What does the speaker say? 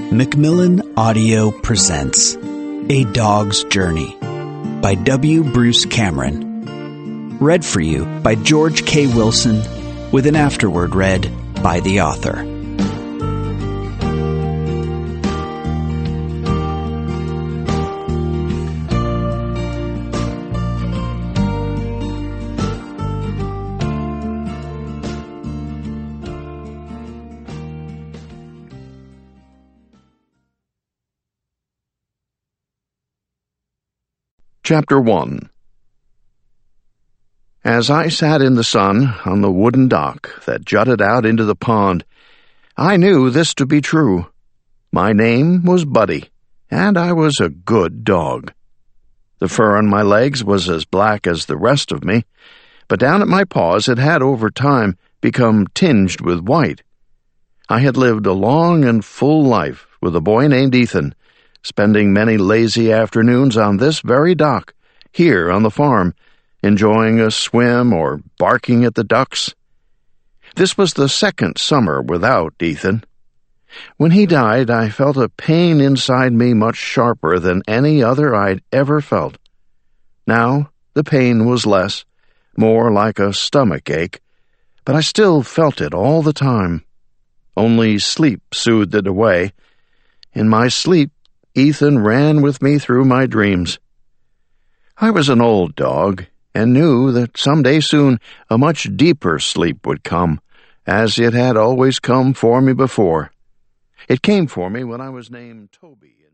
Macmillan Audio presents A Dog's Journey by W. Bruce Cameron. Read for you by George K. Wilson, with an afterword read by the author. Chapter 1. As I sat in the sun on the wooden dock that jutted out into the pond, I knew this to be true. My name was Buddy, and I was a good dog. The fur on my legs was as black as the rest of me, but down at my paws it had over time become tinged with white. I had lived a long and full life with a boy named Ethan, spending many lazy afternoons on this very dock, here on the farm, enjoying a swim or barking at the ducks. This was the second summer without Ethan. When he died, I felt a pain inside me much sharper than any other I'd ever felt. Now the pain was less, more like a stomach ache, but I still felt it all the time. Only sleep soothed it away. In my sleep, Ethan ran with me through my dreams. I was an old dog, and knew that someday soon a much deeper sleep would come, as it had always come for me before. It came for me when I was named Toby.